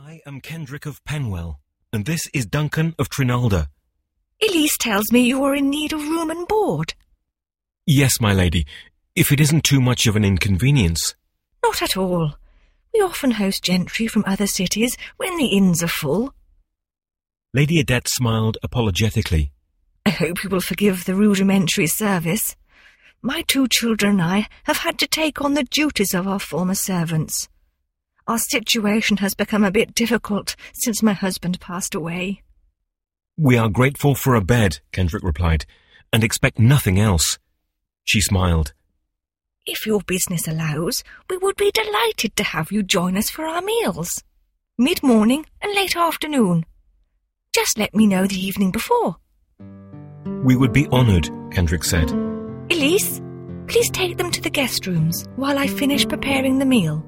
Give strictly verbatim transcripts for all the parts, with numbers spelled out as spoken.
I am Kendrick of Penwell, and this is Duncan of Trinalda. Elise tells me you are in need of room and board. Yes, my lady, if it isn't too much of an inconvenience. Not at all. We often host gentry from other cities when the inns are full. Lady Adette smiled apologetically. I hope you will forgive the rudimentary service. My two children and I have had to take on the duties of our former servants. Our situation has become a bit difficult since my husband passed away. We are grateful for a bed, Kendrick replied, and expect nothing else. She smiled. If your business allows, we would be delighted to have you join us for our meals. Mid-morning and late afternoon. Just let me know the evening before. We would be honoured, Kendrick said. Elise, please take them to the guest rooms while I finish preparing the meal.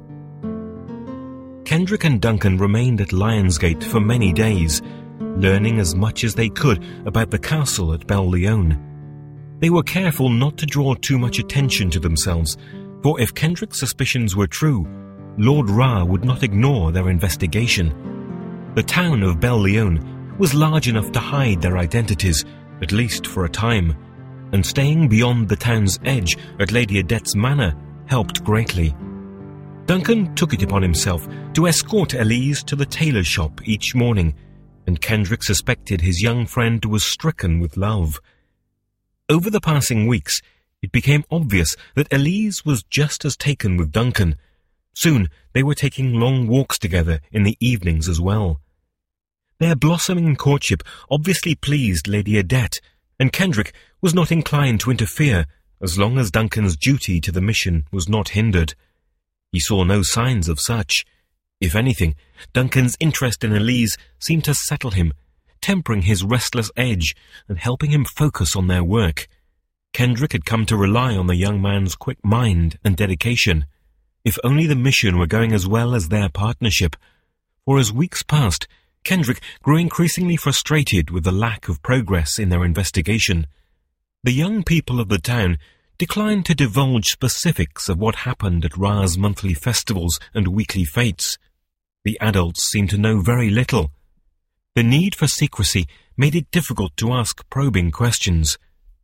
Kendrick and Duncan remained at Lionsgate for many days, learning as much as they could about the castle at Belle-Lyon. They were careful not to draw too much attention to themselves, for if Kendrick's suspicions were true, Lord Ra would not ignore their investigation. The town of Belle-Lyon was large enough to hide their identities, at least for a time, and staying beyond the town's edge at Lady Adette's manor helped greatly. Duncan took it upon himself to escort Elise to the tailor's shop each morning, and Kendrick suspected his young friend was stricken with love. Over the passing weeks, it became obvious that Elise was just as taken with Duncan. Soon they were taking long walks together in the evenings as well. Their blossoming courtship obviously pleased Lady Adette, and Kendrick was not inclined to interfere as long as Duncan's duty to the mission was not hindered. He saw no signs of such. If anything, Duncan's interest in Elise seemed to settle him, tempering his restless edge and helping him focus on their work. Kendrick had come to rely on the young man's quick mind and dedication. If only the mission were going as well as their partnership. For as weeks passed, Kendrick grew increasingly frustrated with the lack of progress in their investigation. The young people of the town declined to divulge specifics of what happened at Ra's monthly festivals and weekly fetes. The adults seemed to know very little. The need for secrecy made it difficult to ask probing questions.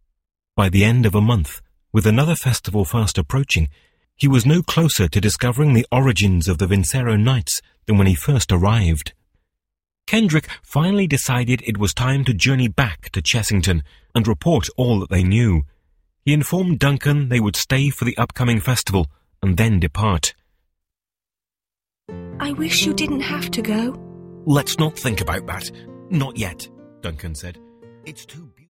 By the end of a month, with another festival fast approaching, he was no closer to discovering the origins of the Vincero Knights than when he first arrived. Kendrick finally decided it was time to journey back to Chessington and report all that they knew. He informed Duncan they would stay for the upcoming festival and then depart. I wish you didn't have to go. Let's not think about that. Not yet, Duncan said. It's too beautiful.